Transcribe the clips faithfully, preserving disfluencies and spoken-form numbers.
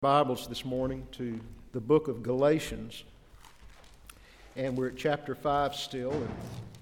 Bibles this morning to the book of Galatians, and we're at chapter five still. And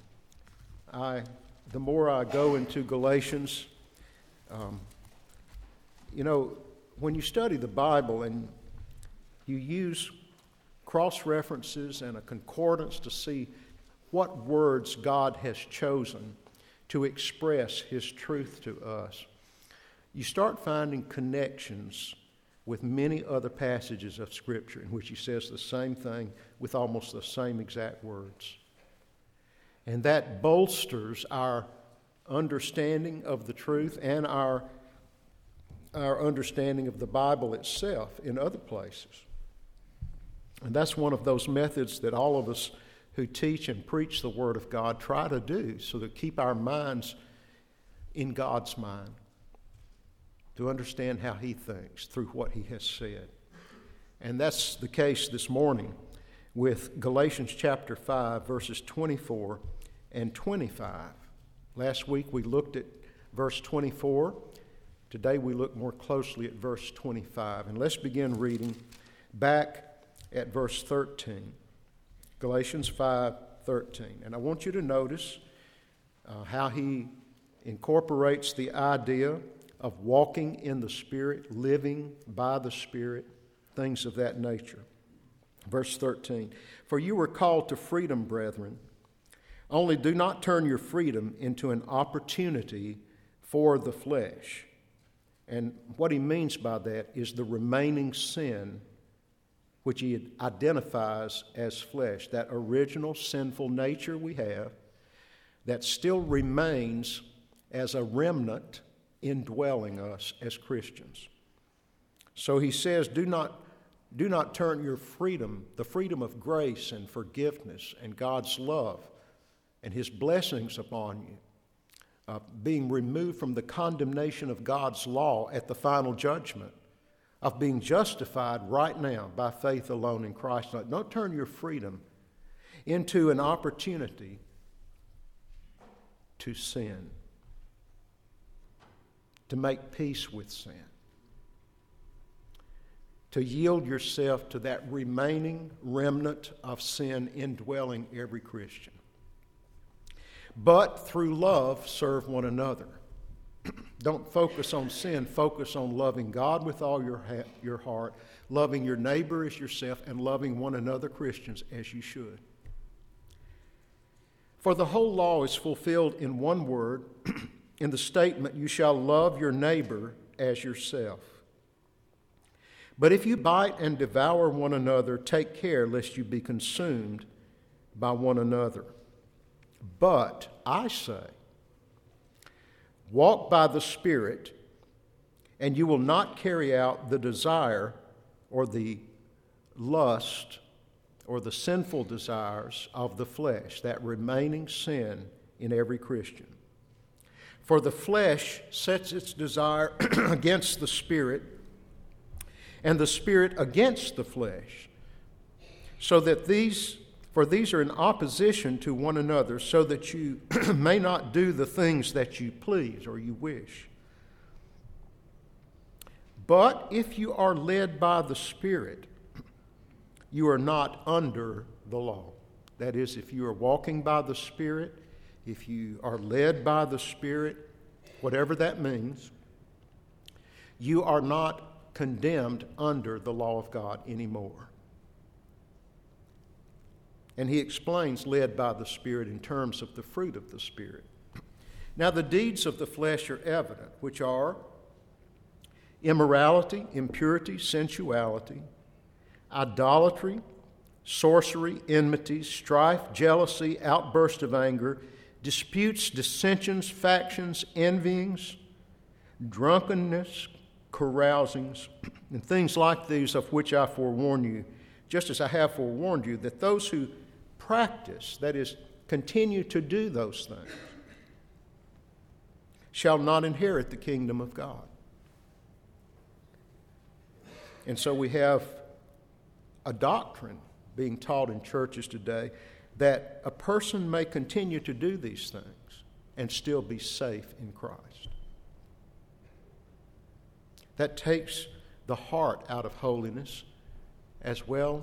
I, the more I go into Galatians, um, you know, when you study the Bible and you use cross references and a concordance to see what words God has chosen to express His truth to us, you start finding connections with many other passages of Scripture in which he says the same thing with almost the same exact words. And that bolsters our understanding of the truth and our, our understanding of the Bible itself in other places. And that's one of those methods that all of us who teach and preach the Word of God try to do, so to keep our minds in God's mind, to understand how He thinks through what He has said. And that's the case this morning with Galatians chapter five, verses twenty-four and twenty-five. Last week we looked at verse twenty-four. Today we look more closely at verse twenty-five. And let's begin reading back at verse thirteen. Galatians five thirteen. And I want you to notice uh, how he incorporates the idea of walking in the Spirit, living by the Spirit, things of that nature. Verse thirteen, for you were called to freedom, brethren, only do not turn your freedom into an opportunity for the flesh. And what he means by that is the remaining sin which he identifies as flesh, that original sinful nature we have that still remains as a remnant indwelling us as Christians. So he says, do not, do not turn your freedom, the freedom of grace and forgiveness and God's love and His blessings upon you, uh, being removed from the condemnation of God's law at the final judgment, of being justified right now by faith alone in Christ. Don't turn your freedom into an opportunity to sin, to make peace with sin, to yield yourself to that remaining remnant of sin indwelling every Christian. But through love, serve one another. Don't focus on sin. Focus on loving God with all your ha- your heart, loving your neighbor as yourself, and loving one another, Christians, as you should. For the whole law is fulfilled in one word, in the statement, you shall love your neighbor as yourself. But if you bite and devour one another, take care lest you be consumed by one another. But I say, walk by the Spirit, and you will not carry out the desire or the lust or the sinful desires of the flesh, that remaining sin in every Christian. For the flesh sets its desire against the Spirit, and the Spirit against the flesh, so that these, for these are in opposition to one another, so that you may not do the things that you please or you wish. But if you are led by the Spirit, you are not under the law. That is, if you are walking by the Spirit, if you are led by the Spirit, whatever that means, you are not condemned under the law of God anymore. And he explains led by the Spirit in terms of the fruit of the Spirit. Now the deeds of the flesh are evident, which are immorality, impurity, sensuality, idolatry, sorcery, enmity, strife, jealousy, outburst of anger, disputes, dissensions, factions, envyings, drunkenness, carousings, and things like these, of which I forewarn you, just as I have forewarned you, that those who practice, that is, continue to do those things, shall not inherit the kingdom of God. And so we have a doctrine being taught in churches today that a person may continue to do these things and still be safe in Christ. That takes the heart out of holiness, as well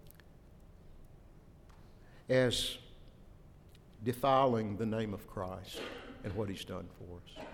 as defiling the name of Christ and what he's done for us.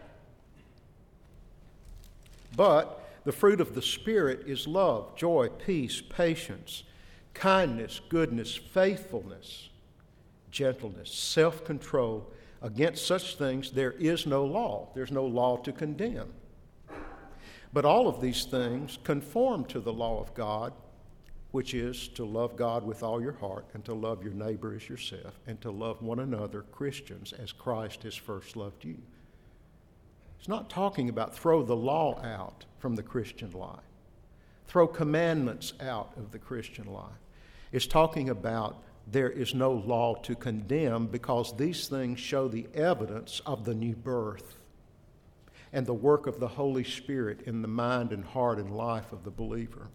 But the fruit of the Spirit is love, joy, peace, patience, kindness, goodness, faithfulness, gentleness, self-control. Against such things there is no law. There's no law to condemn. But all of these things conform to the law of God, which is to love God with all your heart and to love your neighbor as yourself and to love one another, Christians, as Christ has first loved you. It's not talking about throw the law out from the Christian life, throw commandments out of the Christian life. It's talking about there is no law to condemn because these things show the evidence of the new birth and the work of the Holy Spirit in the mind and heart and life of the believer.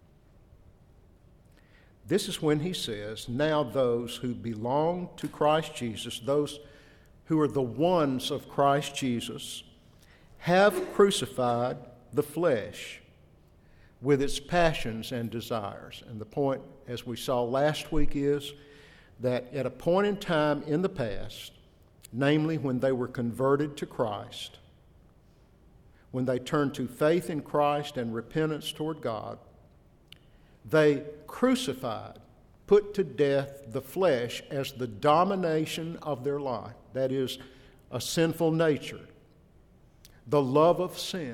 This is when he says, now those who belong to Christ Jesus, those who are the ones of Christ Jesus, have crucified the flesh with its passions and desires. And the point, as we saw last week, is that at a point in time in the past, namely when they were converted to Christ, when they turned to faith in Christ and repentance toward God, they crucified, put to death the flesh as the domination of their life. That is, a sinful nature, the love of sin,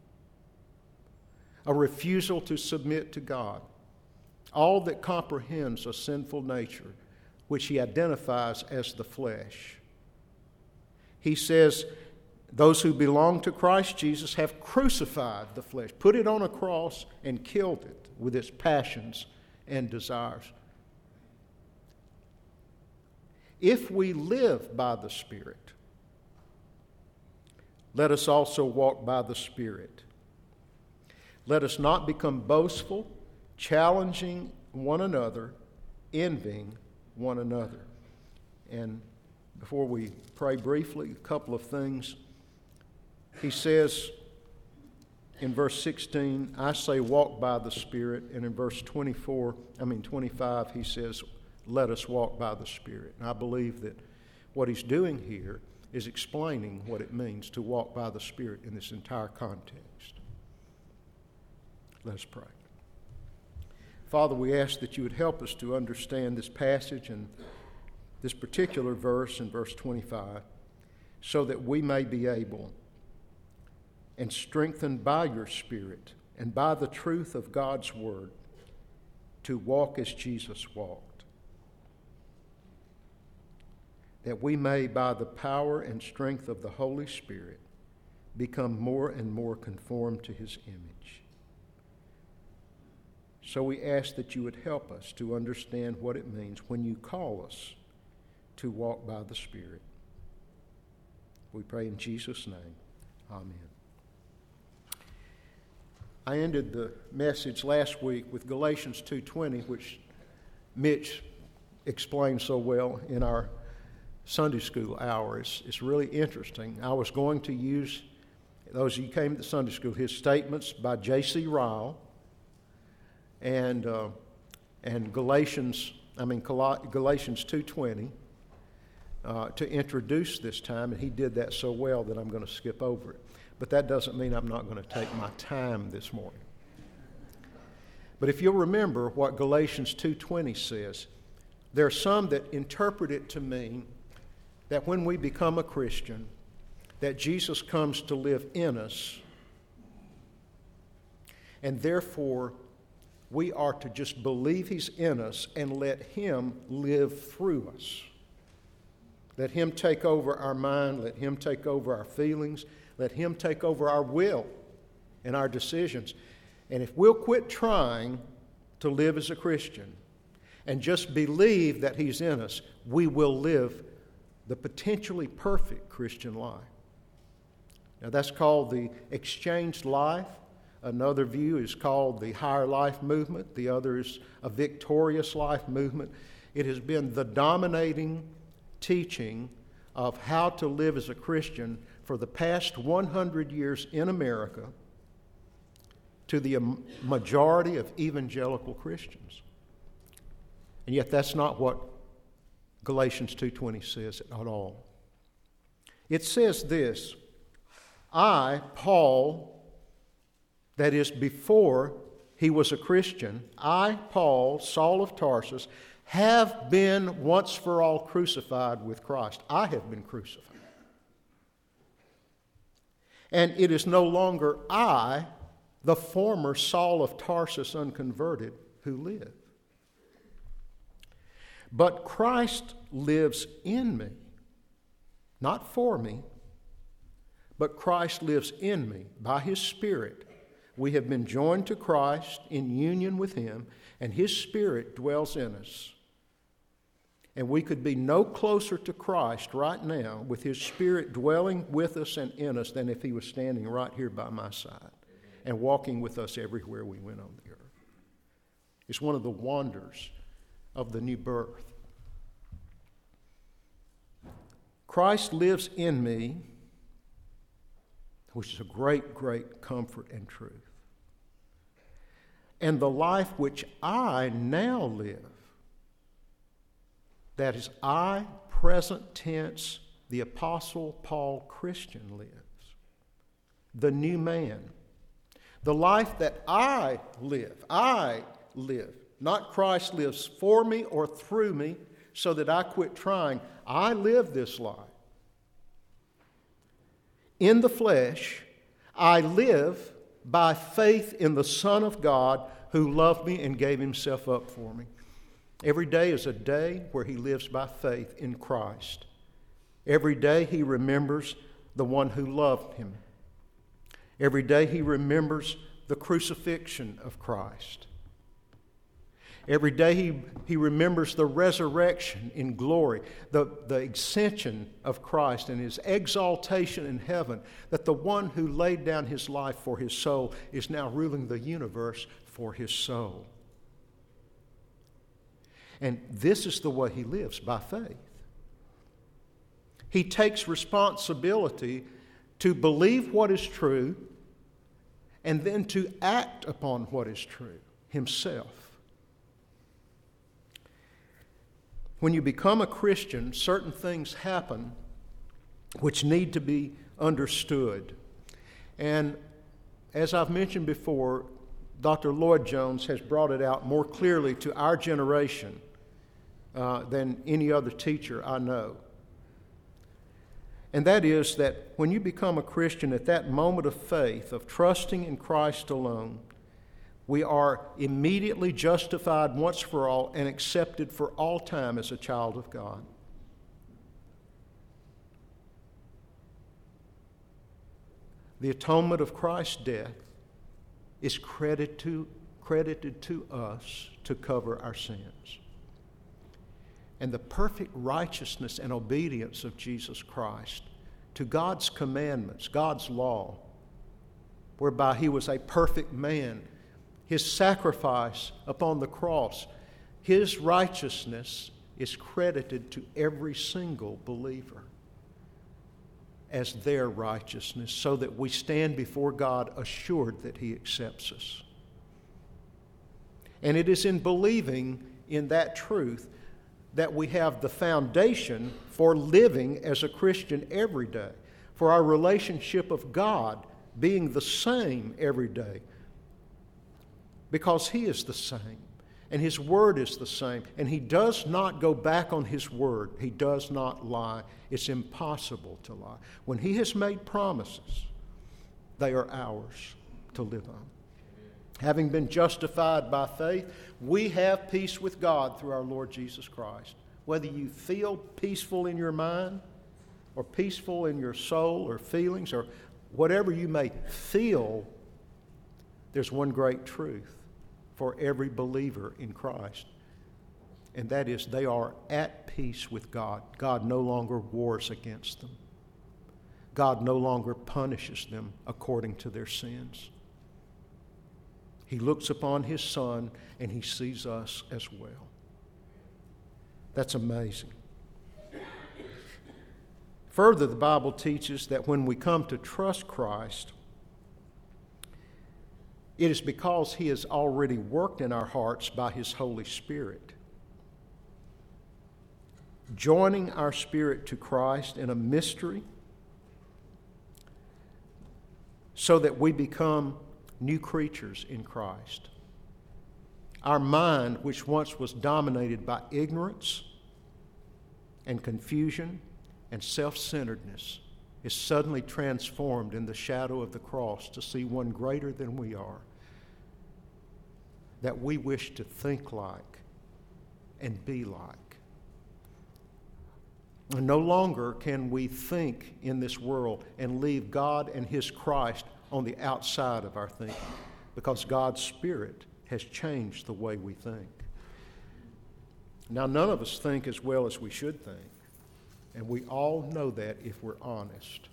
a refusal to submit to God, all that comprehends a sinful nature, which he identifies as the flesh. He says, those who belong to Christ Jesus have crucified the flesh, put it on a cross and killed it with its passions and desires. If we live by the Spirit, let us also walk by the Spirit. Let us not become boastful, challenging one another, envying one another. And before we pray briefly, a couple of things. He says in verse sixteen, I say walk by the Spirit. And in verse twenty-four, I mean twenty-five, he says, let us walk by the Spirit. And I believe that what he's doing here is explaining what it means to walk by the Spirit in this entire context. Let us pray. Father, we ask that you would help us to understand this passage and this particular verse in verse twenty-five so that we may be able and strengthened by your Spirit and by the truth of God's Word to walk as Jesus walked. That we may, by the power and strength of the Holy Spirit, become more and more conformed to his image. So we ask that you would help us to understand what it means when you call us to walk by the Spirit. We pray in Jesus' name. Amen. I ended the message last week with Galatians two twenty, which Mitch explained so well in our Sunday school hour. It's, it's really interesting. I was going to use, those of you who came to Sunday school, his statements by J C Ryle and uh, and Galatians, I mean Galatians two twenty uh, to introduce this time, and he did that so well that I'm going to skip over it. But that doesn't mean I'm not going to take my time this morning. But if you'll remember what Galatians two twenty says, there are some that interpret it to mean that when we become a Christian, that Jesus comes to live in us, and therefore we are to just believe he's in us and let him live through us. Let him take over our mind, let him take over our feelings, let him take over our will and our decisions. And if we'll quit trying to live as a Christian and just believe that he's in us, we will live the potentially perfect Christian life. Now that's called the exchanged life. Another view is called the higher life movement. The other is a victorious life movement. It has been the dominating teaching of how to live as a Christian for the past one hundred years in America to the majority of evangelical Christians. And yet that's not what Galatians two twenty says at all. It says this, I, Paul, that is before he was a Christian, I, Paul, Saul of Tarsus, have been once for all crucified with Christ. I have been crucified. And it is no longer I, the former Saul of Tarsus unconverted, who live. But Christ lives in me, not for me, but Christ lives in me by His Spirit. We have been joined to Christ in union with Him, and His Spirit dwells in us. And we could be no closer to Christ right now with His Spirit dwelling with us and in us than if He was standing right here by my side and walking with us everywhere we went on the earth. It's one of the wonders of the new birth. Christ lives in me, which is a great, great comfort and truth. And the life which I now live, that is, I, present tense, the Apostle Paul Christian lives. The new man. The life that I live, I live. Not Christ lives for me or through me so that I quit trying. I live this life. In the flesh, I live by faith in the Son of God who loved me and gave Himself up for me. Every day is a day where he lives by faith in Christ. Every day he remembers the one who loved him. Every day he remembers the crucifixion of Christ. Every day he, he remembers the resurrection in glory, the, the ascension of Christ and His exaltation in heaven, that the one who laid down his life for his soul is now ruling the universe for his soul. And this is the way he lives, by faith. He takes responsibility to believe what is true and then to act upon what is true himself. When you become a Christian, certain things happen which need to be understood. And as I've mentioned before, Doctor Lloyd Jones has brought it out more clearly to our generation uh, than any other teacher I know. And that is that when you become a Christian at that moment of faith, of trusting in Christ alone, we are immediately justified once for all and accepted for all time as a child of God. The atonement of Christ's death is credited to, credited to us to cover our sins. And the perfect righteousness and obedience of Jesus Christ to God's commandments, God's law, whereby He was a perfect man, His sacrifice upon the cross, His righteousness is credited to every single believer as their righteousness, so that we stand before God assured that He accepts us. And it is in believing in that truth that we have the foundation for living as a Christian every day, for our relationship of God being the same every day, because He is the same, and His Word is the same, and He does not go back on His Word. He does not lie. It's impossible to lie. When He has made promises, they are ours to live on. Having been justified by faith, we have peace with God through our Lord Jesus Christ. Whether you feel peaceful in your mind or peaceful in your soul or feelings or whatever you may feel, there's one great truth for every believer in Christ. And that is, they are at peace with God. God no longer wars against them. God no longer punishes them according to their sins. He looks upon His Son and He sees us as well. That's amazing. Further, the Bible teaches that when we come to trust Christ, It is because He has already worked in our hearts by His Holy Spirit, joining our spirit to Christ in a mystery so that we become new creatures in Christ. Our mind, which once was dominated by ignorance and confusion and self-centeredness, is suddenly transformed in the shadow of the cross to see one greater than we are, that we wish to think like and be like. And no longer can we think in this world and leave God and His Christ on the outside of our thinking, because God's Spirit has changed the way we think. Now, none of us think as well as we should think, and we all know that if we're honest.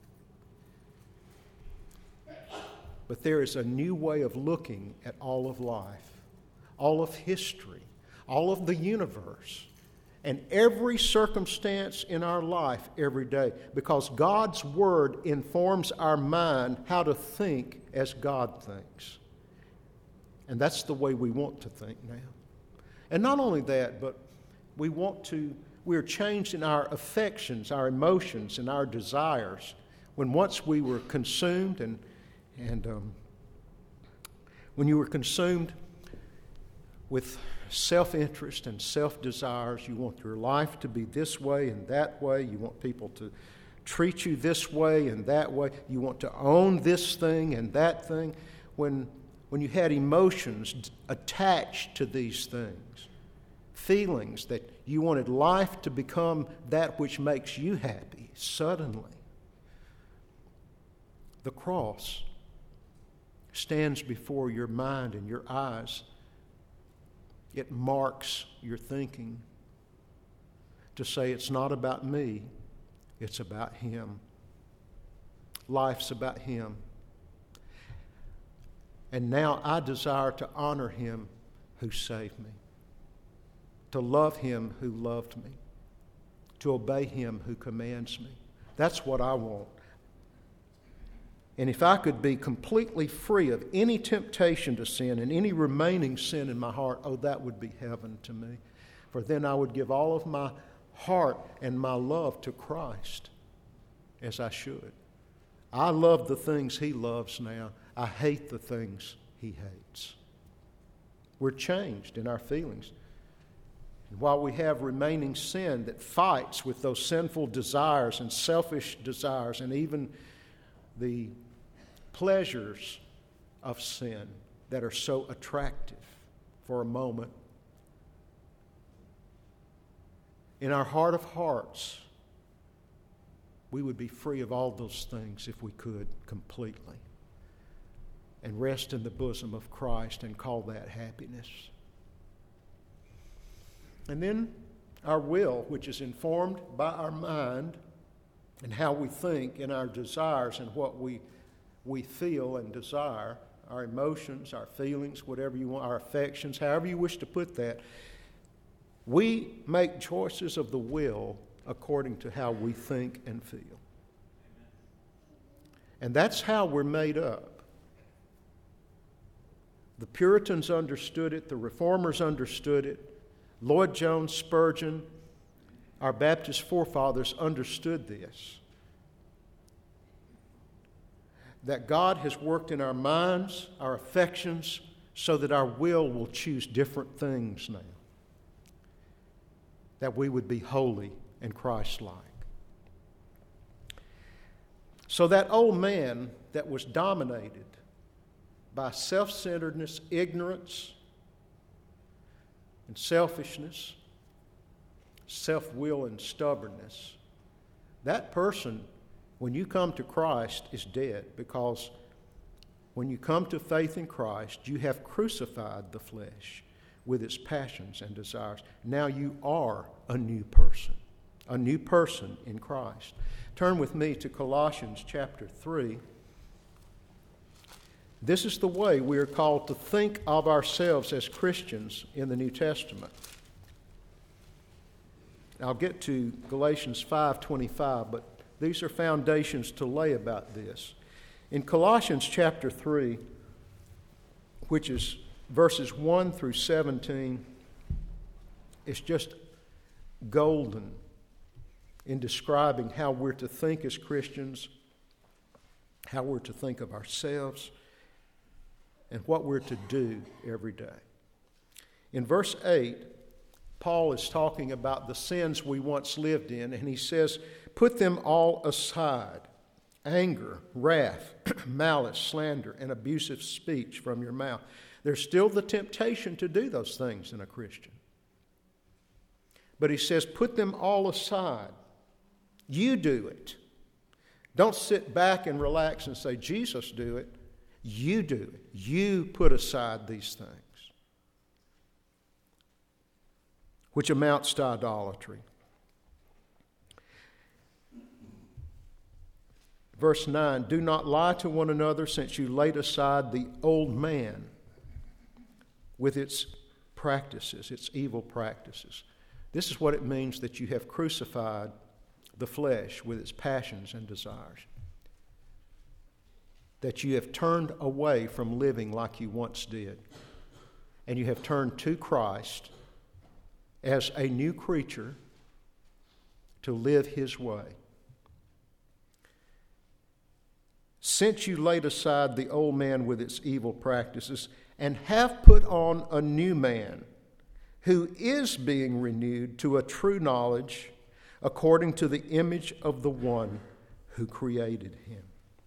But there is a new way of looking at all of life, all of history, all of the universe, and every circumstance in our life every day, because God's Word informs our mind how to think as God thinks. And that's the way we want to think now. And not only that, but we want to, we're changed in our affections, our emotions, and our desires. When once we were consumed and, and um, when you were consumed with self-interest and self-desires, you want your life to be this way and that way. You want people to treat you this way and that way. You want to own this thing and that thing. When, when you had emotions attached to these things, feelings that you wanted life to become that which makes you happy, suddenly the cross stands before your mind and your eyes. It marks your thinking to say it's not about me, it's about Him. Life's about Him. And now I desire to honor Him who saved me, to love Him who loved me, to obey Him who commands me. That's what I want. And if I could be completely free of any temptation to sin and any remaining sin in my heart, oh, that would be heaven to me. For then I would give all of my heart and my love to Christ, as I should. I love the things He loves now. I hate the things He hates. We're changed in our feelings. And while we have remaining sin that fights with those sinful desires and selfish desires and even the pleasures of sin that are so attractive for a moment, in our heart of hearts, we would be free of all those things if we could completely, and rest in the bosom of Christ and call that happiness. And then our will, which is informed by our mind and how we think and our desires and what we we feel and desire, our emotions, our feelings, whatever you want, our affections, however you wish to put that, we make choices of the will according to how we think and feel. And that's how we're made up. The Puritans understood it, the Reformers understood it, Lloyd Jones, Spurgeon, our Baptist forefathers understood this. That God has worked in our minds, our affections, so that our will will choose different things now. That we would be holy and Christ-like. So that old man that was dominated by self-centeredness, ignorance, and selfishness, self-will and stubbornness, that person, when you come to Christ, is dead, because when you come to faith in Christ, you have crucified the flesh with its passions and desires. Now you are a new person, a new person in Christ. Turn with me to Colossians chapter three. This is the way we are called to think of ourselves as Christians in the New Testament. I'll get to Galatians five twenty-five, but these are foundations to lay about this. In Colossians chapter three, which is verses one through seventeen, is just golden in describing how we're to think as Christians, how we're to think of ourselves, and what we're to do every day. In verse eight, Paul is talking about the sins we once lived in, and he says, "Put them all aside, anger, wrath, malice, slander, and abusive speech from your mouth." There's still the temptation to do those things in a Christian. But he says, put them all aside. You do it. Don't sit back and relax and say, Jesus do it. You do it. You put aside these things, which amounts to idolatry. Verse nine, do not lie to one another, since you laid aside the old man with its practices, its evil practices. This is what it means that you have crucified the flesh with its passions and desires. That you have turned away from living like you once did, and you have turned to Christ as a new creature to live His way. Since you laid aside the old man with its evil practices and have put on a new man who is being renewed to a true knowledge according to the image of the one who created him.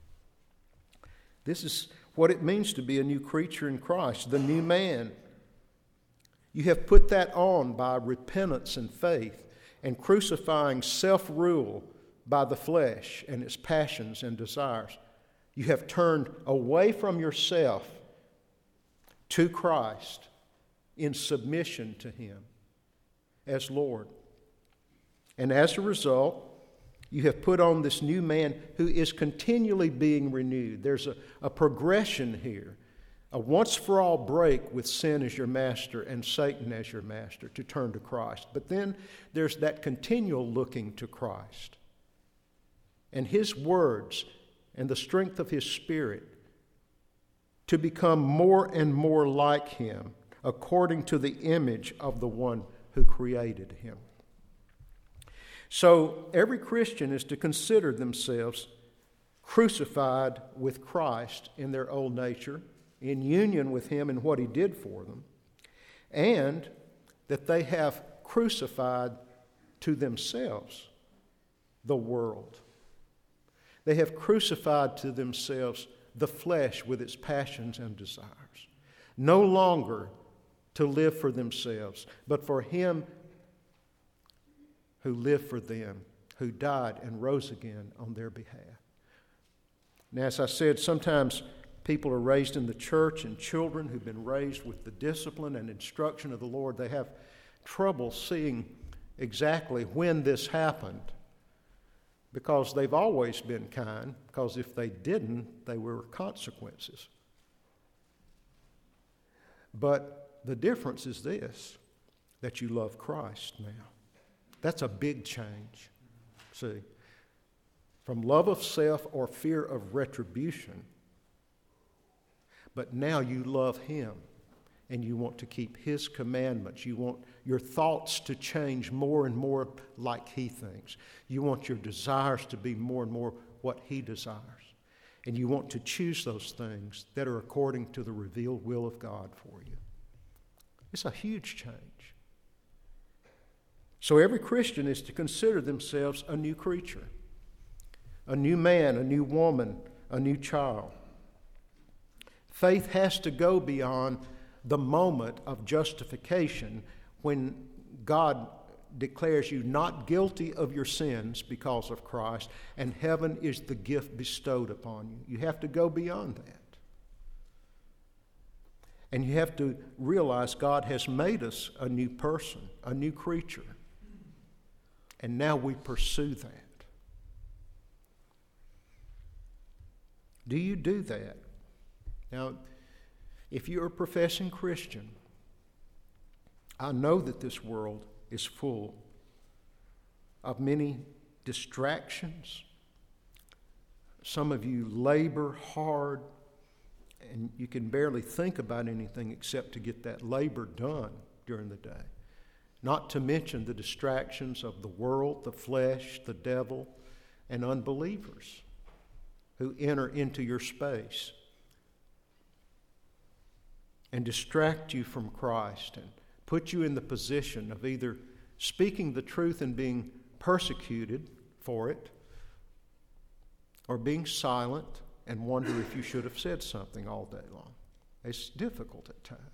This is what it means to be a new creature in Christ, the new man. You have put that on by repentance and faith and crucifying self-rule by the flesh and its passions and desires. You have turned away from yourself to Christ in submission to Him as Lord. And as a result, you have put on this new man who is continually being renewed. There's a, a progression here, a once-for-all break with sin as your master and Satan as your master to turn to Christ. But then there's that continual looking to Christ and His words and the strength of His Spirit to become more and more like Him according to the image of the one who created him. So every Christian is to consider themselves crucified with Christ in their old nature, in union with Him and what He did for them, and that they have crucified to themselves the world. They have crucified to themselves the flesh with its passions and desires, no longer to live for themselves, but for Him who lived for them, who died and rose again on their behalf. Now, as I said, sometimes people are raised in the church, and children who've been raised with the discipline and instruction of the Lord, they have trouble seeing exactly when this happened, because they've always been kind, because if they didn't, there were consequences. But the difference is this, that you love Christ now. That's a big change. See, from love of self or fear of retribution, but now you love Him and you want to keep His commandments. You want your thoughts to change more and more like He thinks. You want your desires to be more and more what He desires. And you want to choose those things that are according to the revealed will of God for you. It's a huge change. So every Christian is to consider themselves a new creature, a new man, a new woman, a new child. Faith has to go beyond the moment of justification when God declares you not guilty of your sins because of Christ, and heaven is the gift bestowed upon you. You have to go beyond that. And you have to realize God has made us a new person, a new creature. And now we pursue that. Do you do that? Now, if you're a professing Christian, I know that this world is full of many distractions. Some of you labor hard and you can barely think about anything except to get that labor done during the day. Not to mention the distractions of the world, the flesh, the devil, and unbelievers who enter into your space and distract you from Christ and put you in the position of either speaking the truth and being persecuted for it, or being silent and wonder if you should have said something all day long. It's difficult at times.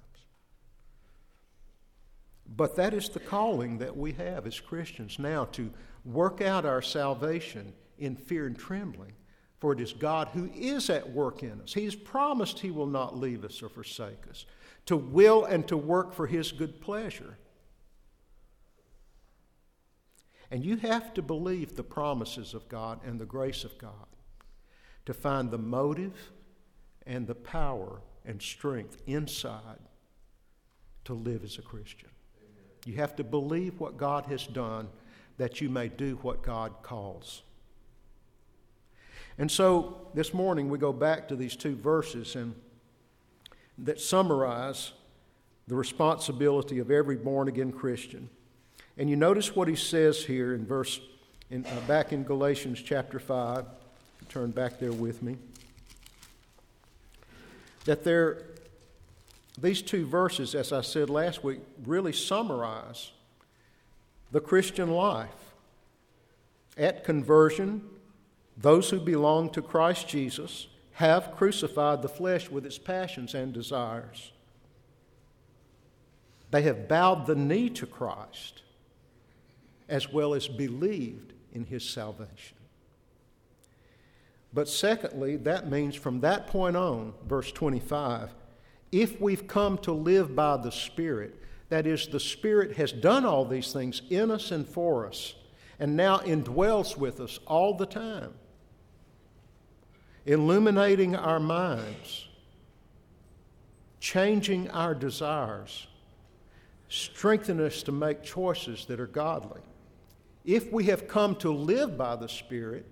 But that is the calling that we have as Christians now, to work out our salvation in fear and trembling. For it is God who is at work in us. He has promised He will not leave us or forsake us, to will and to work for His good pleasure. And you have to believe the promises of God and the grace of God to find the motive and the power and strength inside to live as a Christian. Amen. You have to believe what God has done that you may do what God calls. And so this morning we go back to these two verses and that summarize the responsibility of every born-again Christian. And you notice what he says here in verse, in, uh, back in Galatians chapter five. Turn back there with me. That there, these two verses, as I said last week, really summarize the Christian life. At conversion, those who belong to Christ Jesus have crucified the flesh with its passions and desires. They have bowed the knee to Christ, as well as believed in His salvation. But secondly, that means from that point on, verse twenty-five, if we've come to live by the Spirit, that is, the Spirit has done all these things in us and for us, and now indwells with us all the time, illuminating our minds, changing our desires, strengthening us to make choices that are godly. If we have come to live by the Spirit,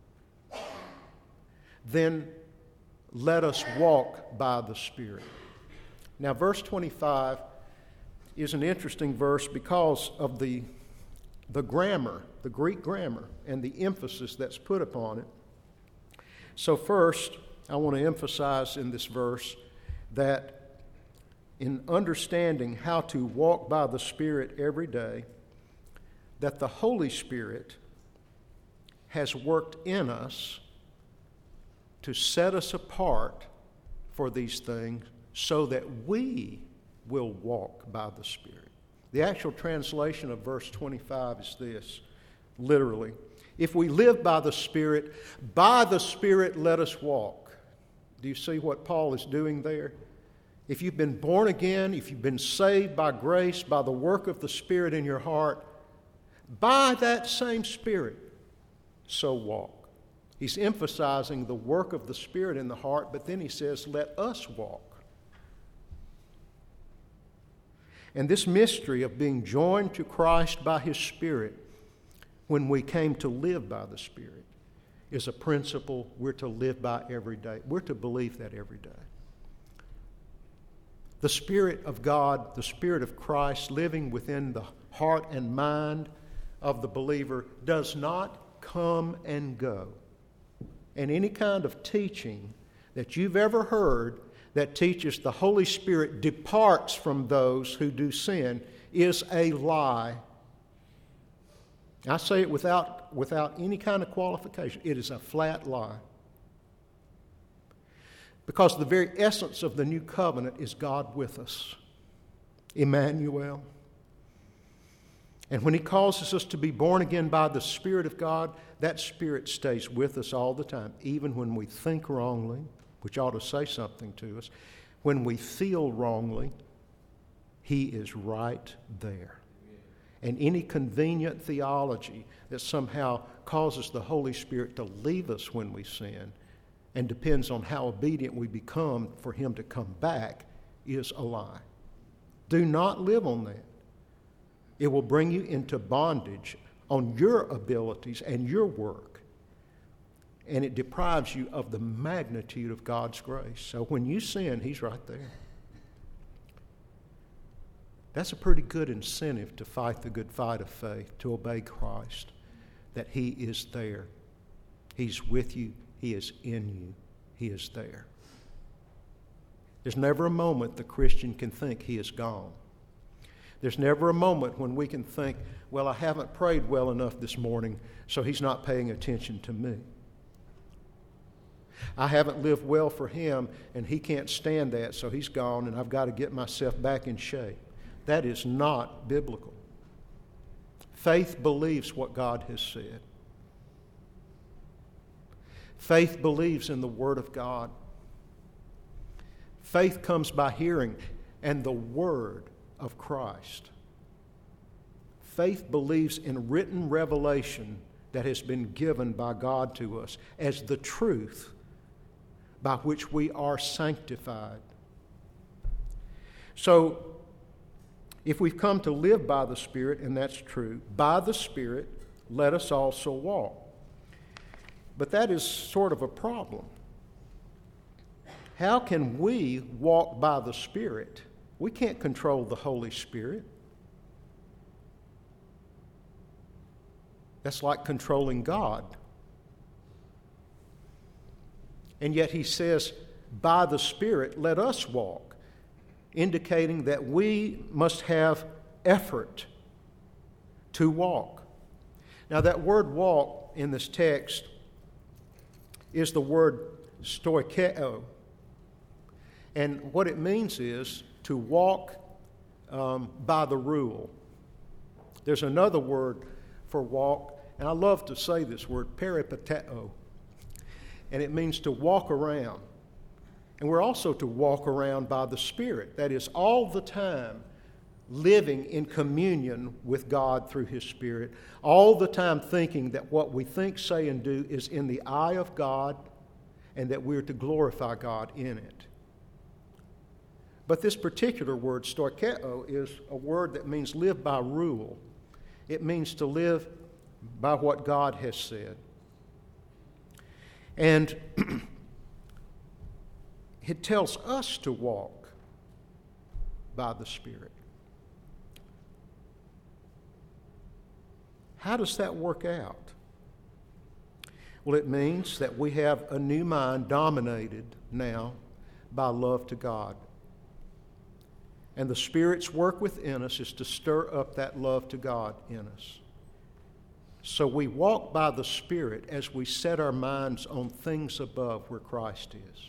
then let us walk by the Spirit. Now, verse twenty-five is an interesting verse because of the, the grammar, the Greek grammar, and the emphasis that's put upon it. So first, I want to emphasize in this verse that in understanding how to walk by the Spirit every day, that the Holy Spirit has worked in us to set us apart for these things so that we will walk by the Spirit. The actual translation of verse twenty-five is this, literally. If we live by the Spirit, by the Spirit let us walk. Do you see what Paul is doing there? If you've been born again, if you've been saved by grace, by the work of the Spirit in your heart, by that same Spirit, so walk. He's emphasizing the work of the Spirit in the heart, but then he says, let us walk. And this mystery of being joined to Christ by His Spirit when we came to live by the Spirit is a principle we're to live by every day. We're to believe that every day. The Spirit of God, the Spirit of Christ living within the heart and mind of the believer does not come and go. And any kind of teaching that you've ever heard that teaches the Holy Spirit departs from those who do sin is a lie. I say it without, without any kind of qualification. It is a flat lie. Because the very essence of the new covenant is God with us. Emmanuel. And when He causes us to be born again by the Spirit of God, that Spirit stays with us all the time, even when we think wrongly, which ought to say something to us. When we feel wrongly, He is right there. And any convenient theology that somehow causes the Holy Spirit to leave us when we sin and depends on how obedient we become for Him to come back is a lie. Do not live on that. It will bring you into bondage on your abilities and your work. and it deprives you of the magnitude of God's grace. So when you sin, He's right there. That's a pretty good incentive to fight the good fight of faith, to obey Christ, that He is there. He's with you. He is in you. He is there. There's never a moment the Christian can think he is gone. There's never a moment when we can think, well, I haven't prayed well enough this morning, so He's not paying attention to me. I haven't lived well for Him, and He can't stand that, so He's gone, and I've got to get myself back in shape. That is not biblical. Faith believes what God has said. Faith believes in the Word of God. Faith comes by hearing, and the Word of Christ. Faith believes in written revelation that has been given by God to us as the truth by which we are sanctified. So, if we've come to live by the Spirit, and that's true, by the Spirit, let us also walk. But that is sort of a problem. How can we walk by the Spirit? We can't control the Holy Spirit. That's like controlling God. And yet He says, by the Spirit, let us walk, indicating that we must have effort to walk. Now, that word walk in this text is the word stoikeo. And what it means is to walk um, by the rule. There's another word for walk, and I love to say this word, peripateo. And it means to walk around. And we're also to walk around by the Spirit. That is, all the time living in communion with God through His Spirit. All the time thinking that what we think, say, and do is in the eye of God, and that we're to glorify God in it. But this particular word, stoikeo, is a word that means live by rule. It means to live by what God has said. And it tells us to walk by the Spirit. How does that work out? Well, it means that we have a new mind dominated now by love to God. And the Spirit's work within us is to stir up that love to God in us. So we walk by the Spirit as we set our minds on things above where Christ is.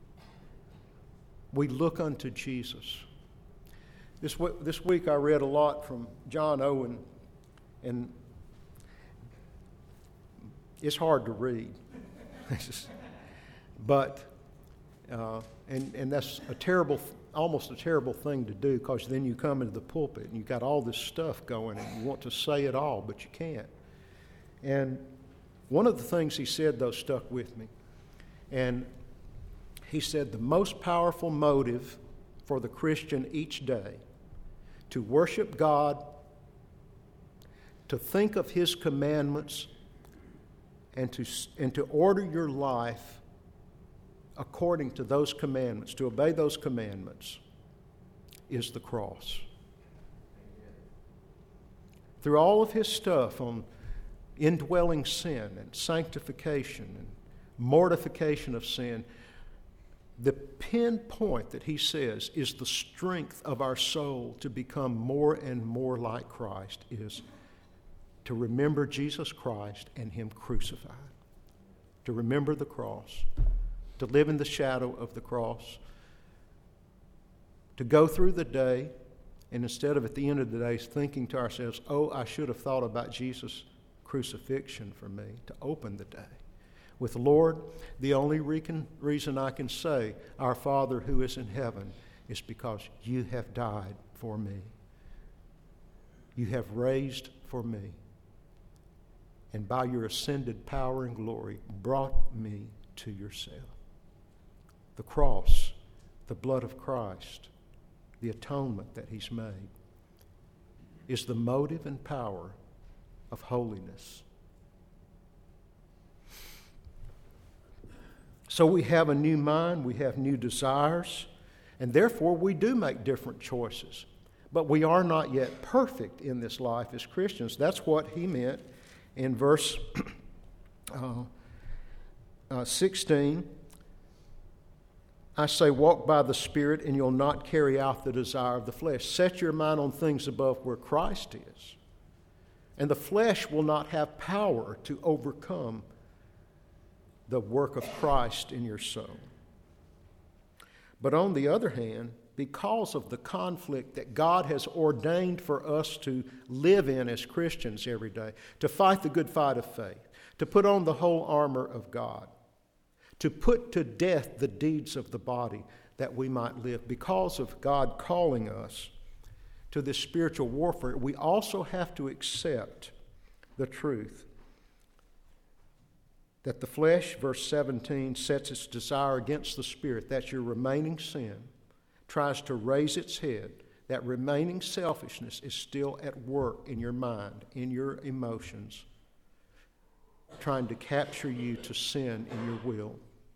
We look unto Jesus. This, w- this week I read a lot from John Owen, and it's hard to read. but, uh, and, and that's a terrible almost a terrible thing to do, because then you come into the pulpit and you've got all this stuff going and you want to say it all, but you can't. And one of the things he said, though, stuck with me. And he said the most powerful motive for the Christian each day to worship God, to think of His commandments, and to, and to order your life according to those commandments, to obey those commandments, is the cross. Through all of his stuff on indwelling sin and sanctification and mortification of sin, the pinpoint that he says is the strength of our soul to become more and more like Christ is to remember Jesus Christ and Him crucified, to remember the cross, to live in the shadow of the cross, to go through the day, and instead of at the end of the day thinking to ourselves, oh, I should have thought about Jesus' crucifixion for me, to open the day with, Lord, the only recon- reason I can say, Our Father who is in heaven, is because You have died for me. You have raised for me. And by Your ascended power and glory, brought me to Yourself. The cross, the blood of Christ, the atonement that He's made, is the motive and power of holiness. So we have a new mind, we have new desires, and therefore we do make different choices. But we are not yet perfect in this life as Christians. That's what he meant in verse uh, uh, sixteen. I say, walk by the Spirit, and you'll not carry out the desire of the flesh. Set your mind on things above where Christ is. And the flesh will not have power to overcome the work of Christ in your soul. But on the other hand, because of the conflict that God has ordained for us to live in as Christians every day, to fight the good fight of faith, to put on the whole armor of God, to put to death the deeds of the body that we might live. Because of God calling us to this spiritual warfare, we also have to accept the truth that the flesh, verse seventeen, sets its desire against the Spirit. That's your remaining sin, tries to raise its head. That remaining selfishness is still at work in your mind, in your emotions, trying to capture you to sin in your will.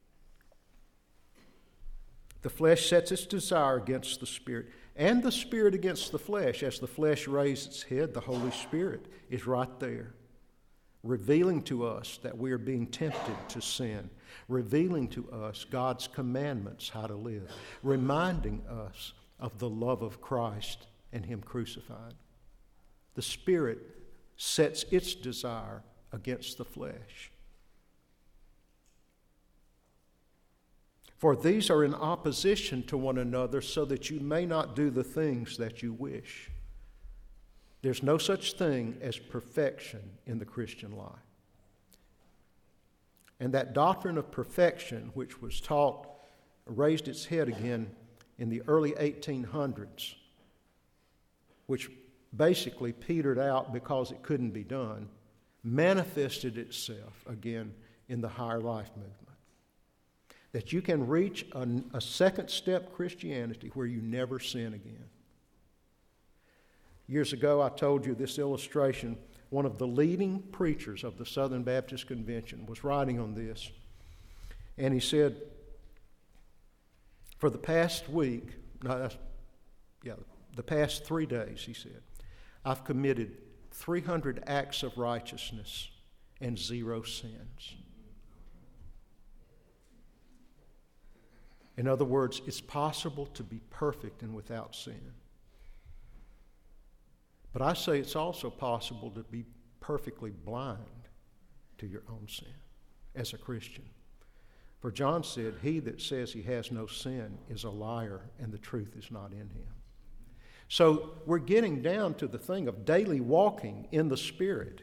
The flesh sets its desire against the Spirit, and the Spirit against the flesh. As the flesh raises its head, the Holy Spirit is right there, revealing to us that we are being tempted to sin, revealing to us God's commandments, how to live, reminding us of the love of Christ and Him crucified. The Spirit sets its desire against the flesh. For these are in opposition to one another, so that you may not do the things that you wish. There's no such thing as perfection in the Christian life. And that doctrine of perfection, which was taught, raised its head again in the early eighteen hundreds, which basically petered out because it couldn't be done, manifested itself again in the higher life movement. That you can reach a, a second step Christianity where you never sin again. Years ago, I told you this illustration. One of the leading preachers of the Southern Baptist Convention was writing on this. And he said, for the past week, no, that's, yeah, the past three days, he said, I've committed three hundred acts of righteousness and zero sins. In other words, it's possible to be perfect and without sin. But I say it's also possible to be perfectly blind to your own sin as a Christian. For John said, he that says he has no sin is a liar, and the truth is not in him. So we're getting down to the thing of daily walking in the Spirit.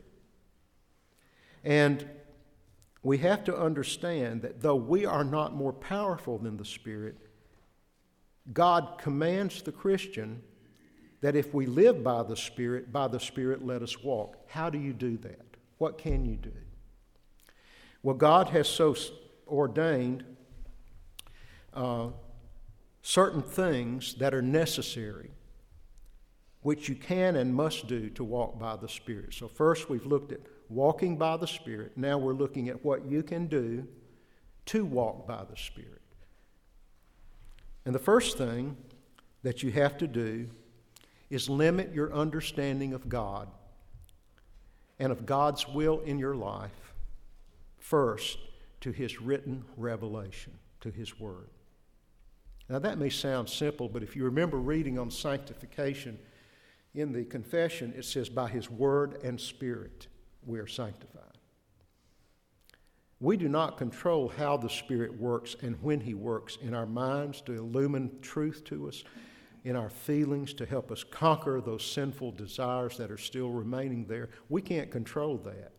And we have to understand that though we are not more powerful than the Spirit, God commands the Christian that if we live by the Spirit, by the Spirit let us walk. How do you do that? What can you do? Well, God has so ordained uh, certain things that are necessary, which you can and must do to walk by the Spirit. So first we've looked at walking by the Spirit. Now we're looking at what you can do to walk by the Spirit. And the first thing that you have to do is limit your understanding of God and of God's will in your life first to His written revelation, to His Word. Now that may sound simple, but if you remember reading on sanctification in the confession, it says, by His Word and Spirit we are sanctified. We do not control how the Spirit works and when He works in our minds to illumine truth to us, in our feelings to help us conquer those sinful desires that are still remaining there. We can't control that.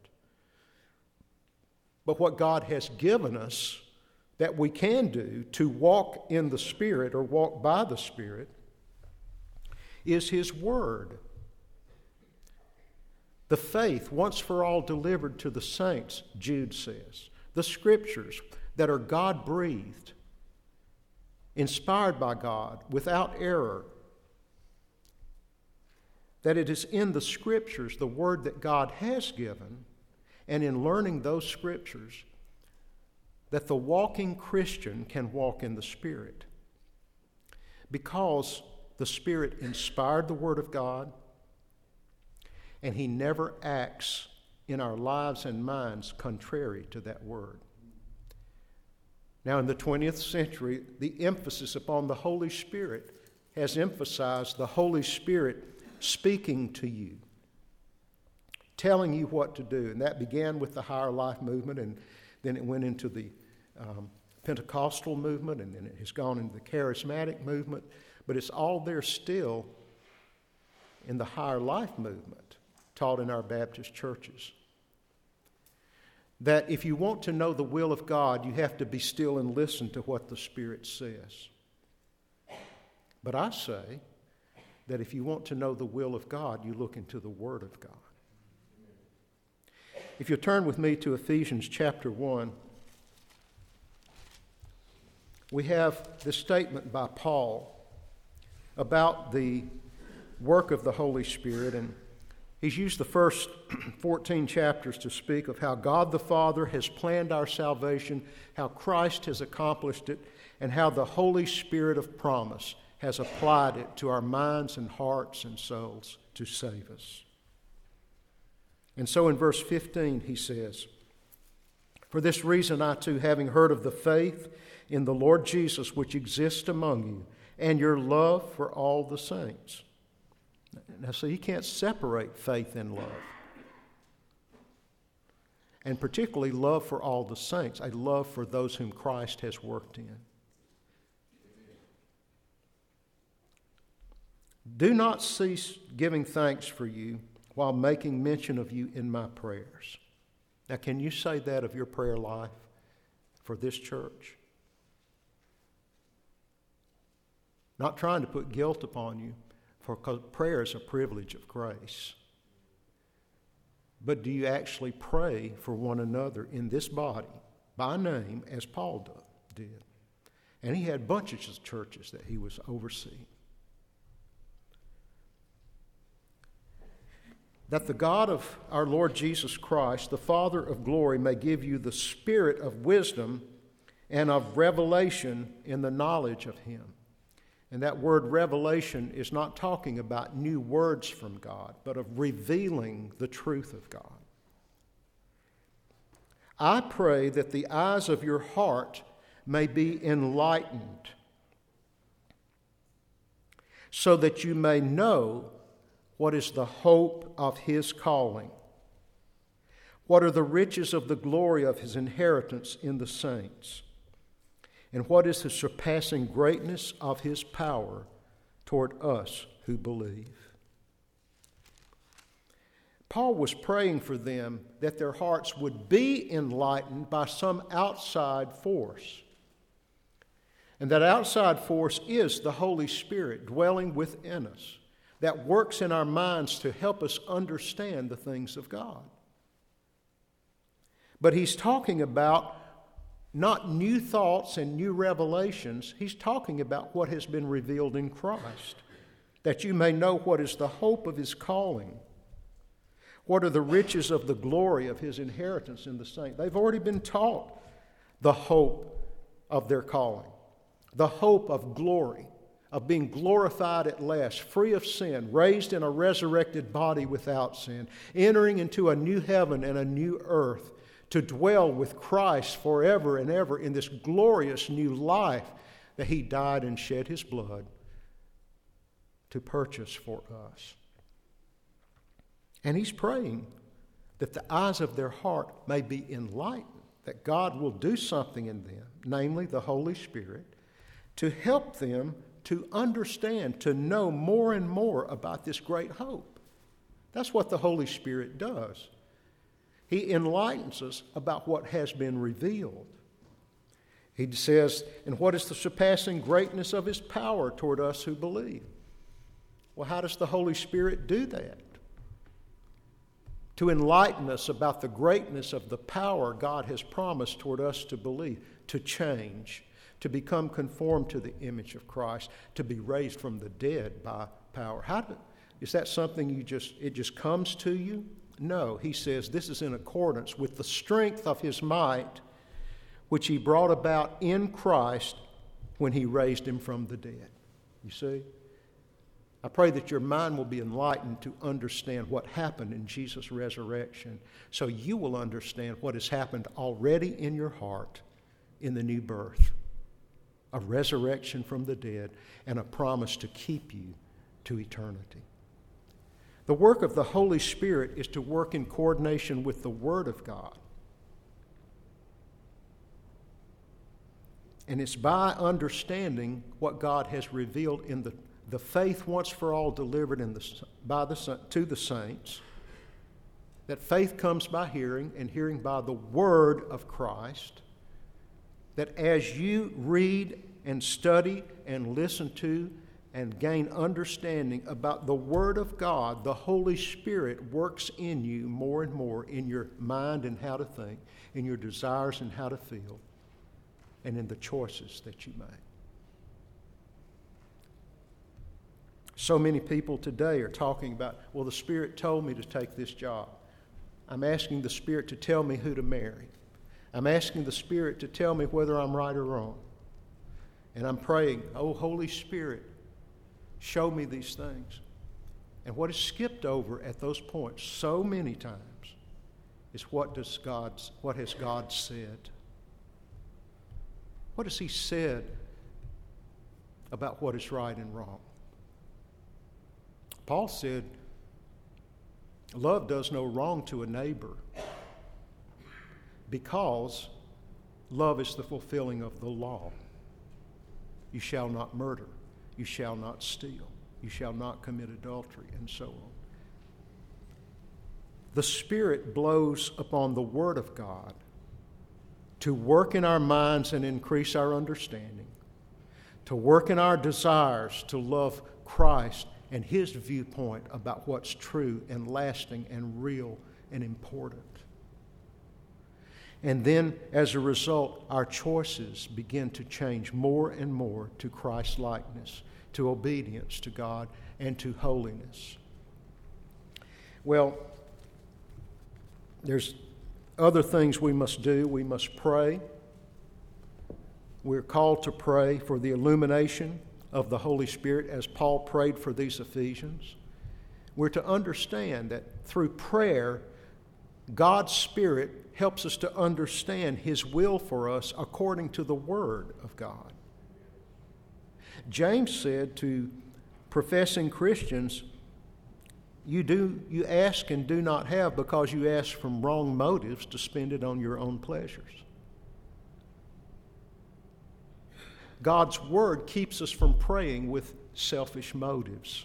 But what God has given us that we can do to walk in the Spirit or walk by the Spirit is His Word. The faith once for all delivered to the saints, Jude says. The Scriptures that are God-breathed, inspired by God, without error. That it is in the Scriptures, the Word that God has given, and in learning those Scriptures, that the walking Christian can walk in the Spirit, because the Spirit inspired the Word of God, and He never acts in our lives and minds contrary to that Word. Now, in the twentieth century, the emphasis upon the Holy Spirit has emphasized the Holy Spirit speaking to you, telling you what to do. And that began with the Higher Life movement, and then it went into the um, Pentecostal movement, and then it has gone into the Charismatic movement. But it's all there still in the Higher Life movement, taught in our Baptist churches. That if you want to know the will of God, you have to be still and listen to what the Spirit says. But I say that if you want to know the will of God, you look into the Word of God. If you'll turn with me to Ephesians chapter one, we have this statement by Paul about the work of the Holy Spirit, and he's used the first fourteen chapters to speak of how God the Father has planned our salvation, how Christ has accomplished it, and how the Holy Spirit of promise has applied it to our minds and hearts and souls to save us. And so in verse fifteen he says, "For this reason I too, having heard of the faith in the Lord Jesus which exists among you, and your love for all the saints." Now, see, you can't separate faith and love. And particularly love for all the saints, a love for those whom Christ has worked in. "Do not cease giving thanks for you while making mention of you in my prayers." Now, can you say that of your prayer life for this church? Not trying to put guilt upon you, for prayer is a privilege of grace. But do you actually pray for one another in this body by name as Paul did? And he had bunches of churches that he was overseeing. "That the God of our Lord Jesus Christ, the Father of glory, may give you the spirit of wisdom and of revelation in the knowledge of Him." And that word revelation is not talking about new words from God, but of revealing the truth of God. "I pray that the eyes of your heart may be enlightened, so that you may know what is the hope of His calling, what are the riches of the glory of His inheritance in the saints, and what is the surpassing greatness of His power toward us who believe." Paul was praying for them that their hearts would be enlightened by some outside force. And that outside force is the Holy Spirit dwelling within us, that works in our minds to help us understand the things of God. But he's talking about not new thoughts and new revelations. He's talking about what has been revealed in Christ, that you may know what is the hope of His calling, what are the riches of the glory of His inheritance in the saints. They've already been taught the hope of their calling, the hope of glory, of being glorified at last, free of sin, raised in a resurrected body without sin, entering into a new heaven and a new earth, to dwell with Christ forever and ever in this glorious new life that He died and shed His blood to purchase for us. And he's praying that the eyes of their heart may be enlightened, that God will do something in them, namely the Holy Spirit, to help them to understand, to know more and more about this great hope. That's what the Holy Spirit does. He enlightens us about what has been revealed. He says, "And what is the surpassing greatness of His power toward us who believe?" Well, how does the Holy Spirit do that? To enlighten us about the greatness of the power God has promised toward us to believe, to change, to become conformed to the image of Christ, to be raised from the dead by power. How do, is that something you just, it just comes to you? No, he says this is in accordance with the strength of His might, which he brought about in Christ when he raised him from the dead. You see? I pray that your mind will be enlightened to understand what happened in Jesus' resurrection, so you will understand what has happened already in your heart in the new birth, a resurrection from the dead and a promise to keep you to eternity. The work of the Holy Spirit is to work in coordination with the Word of God. And it's by understanding what God has revealed in the, the faith once for all delivered in the, by the, to the saints, that faith comes by hearing, and hearing by the Word of Christ, that as you read and study and listen to and gain understanding about the Word of God, the Holy Spirit works in you more and more in your mind and how to think, in your desires and how to feel, and in the choices that you make. So many people today are talking about, well, the Spirit told me to take this job. I'm asking the Spirit to tell me who to marry. I'm asking the Spirit to tell me whether I'm right or wrong. And I'm praying, oh, Holy Spirit, show me these things. And what is skipped over at those points so many times is what does God's, what has God said? What has He said about what is right and wrong? Paul said, love does no wrong to a neighbor because love is the fulfilling of the law. You shall not murder. You shall not steal. You shall not commit adultery, and so on. The Spirit blows upon the Word of God to work in our minds and increase our understanding, to work in our desires to love Christ and His viewpoint about what's true and lasting and real and important. And then, as a result, our choices begin to change more and more to Christ's likeness, to obedience to God, and to holiness. Well, there's other things we must do. We must pray. We're called to pray for the illumination of the Holy Spirit as Paul prayed for these Ephesians. We're to understand that through prayer, God's Spirit helps us to understand His will for us according to the Word of God. James said to professing Christians, you do you ask and do not have because you ask from wrong motives to spend it on your own pleasures. God's Word keeps us from praying with selfish motives.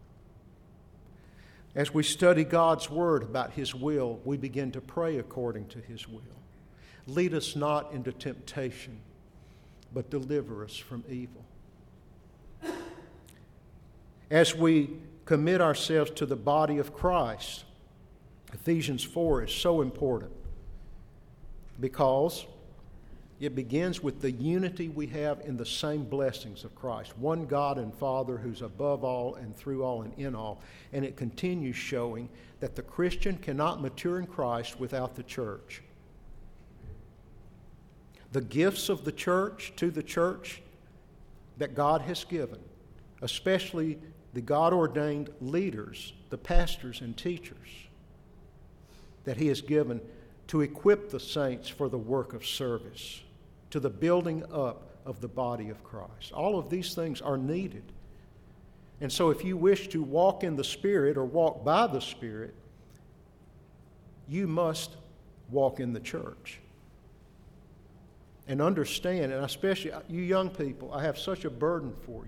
As we study God's Word about His will, we begin to pray according to His will. Lead us not into temptation, but deliver us from evil. As we commit ourselves to the body of Christ, Ephesians four is so important because it begins with the unity we have in the same blessings of Christ. One God and Father who's above all and through all and in all. And it continues showing that the Christian cannot mature in Christ without the church. The gifts of the church to the church that God has given, especially the God-ordained leaders, the pastors and teachers that He has given to equip the saints for the work of service, to the building up of the body of Christ. All of these things are needed. And so if you wish to walk in the Spirit or walk by the Spirit, you must walk in the church. And understand, and especially you young people, I have such a burden for you.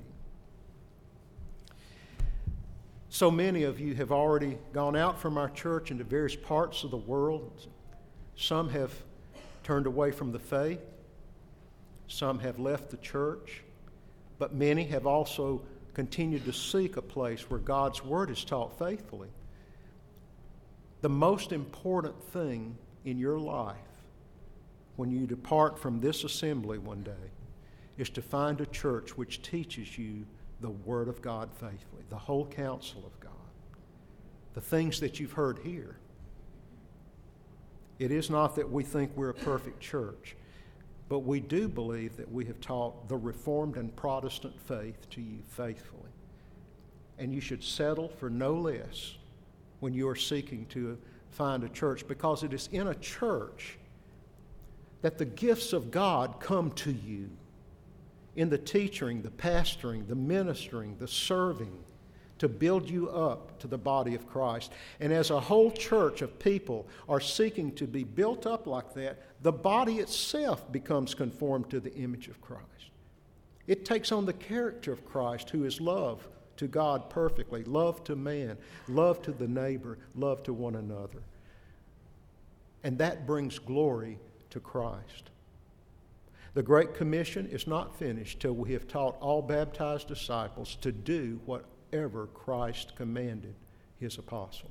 So many of you have already gone out from our church into various parts of the world. Some have turned away from the faith. Some have left the church. But many have also continued to seek a place where God's Word is taught faithfully. The most important thing in your life when you depart from this assembly one day is to find a church which teaches you the Word of God faithfully, the whole counsel of God, the things that you've heard here. It is not that we think we're a perfect church. but we do believe that we have taught the Reformed and Protestant faith to you faithfully. And you should settle for no less when you are seeking to find a church, because it is in a church that the gifts of God come to you in the teaching, the pastoring, the ministering, the serving, to build you up to the body of Christ. And as a whole church of people are seeking to be built up like that, the body itself becomes conformed to the image of Christ. It takes on the character of Christ, who is love to God perfectly, love to man, love to the neighbor, love to one another. And that brings glory to Christ. The Great Commission is not finished till we have taught all baptized disciples to do whatever Christ commanded his apostles.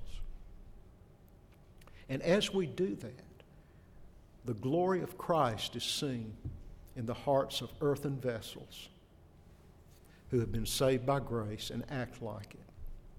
And as we do that, the glory of Christ is seen in the hearts of earthen vessels who have been saved by grace and act like it.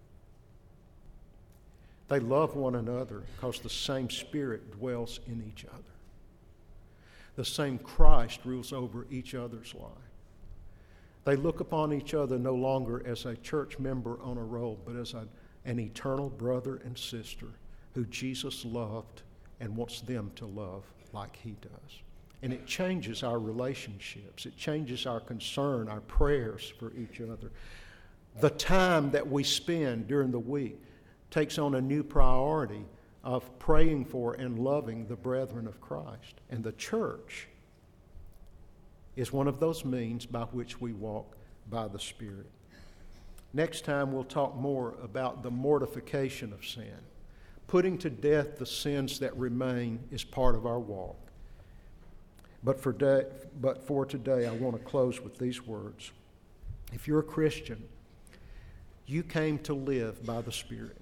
They love one another because the same Spirit dwells in each other. The same Christ rules over each other's life. They look upon each other no longer as a church member on a roll, but as a, an eternal brother and sister who Jesus loved and wants them to love like he does. And it changes our relationships. It changes our concern, our prayers for each other. The time that we spend during the week takes on a new priority of praying for and loving the brethren of Christ. And the church is one of those means by which we walk by the Spirit. Next time we'll talk more about the mortification of sin. Putting to death the sins that remain is part of our walk. But for, day, but for today, I want to close with these words. If you're a Christian, you came to live by the Spirit.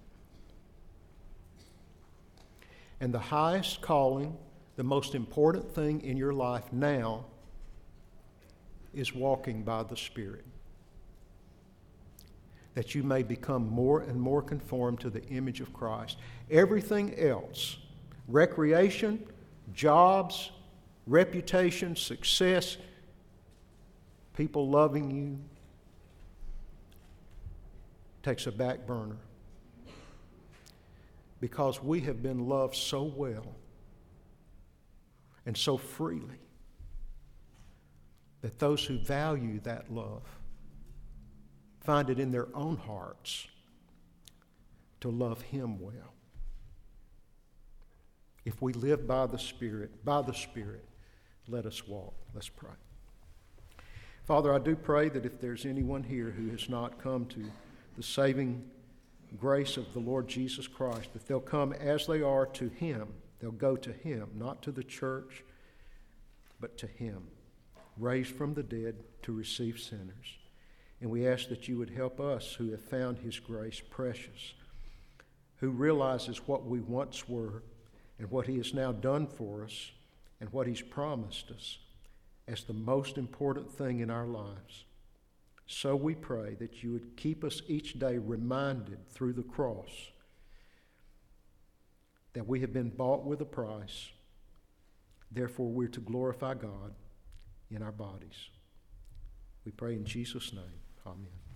And the highest calling, the most important thing in your life now is walking by the Spirit. That you may become more and more conformed to the image of Christ. Everything else, recreation, jobs, reputation, success, people loving you, takes a back burner. Because we have been loved so well and so freely that those who value that love find it in their own hearts to love him well. If we live by the Spirit, by the Spirit, let us walk. Let's pray. Father, I do pray that if there's anyone here who has not come to the saving grace of the Lord Jesus Christ, that they'll come as they are to him. They'll go to him, not to the church, but to him, raised from the dead to receive sinners. And we ask that you would help us who have found his grace precious, who realizes what we once were and what he has now done for us and what he's promised us as the most important thing in our lives. So we pray that you would keep us each day reminded through the cross that we have been bought with a price. Therefore, we're to glorify God in our bodies. We pray in Jesus' name. Amen.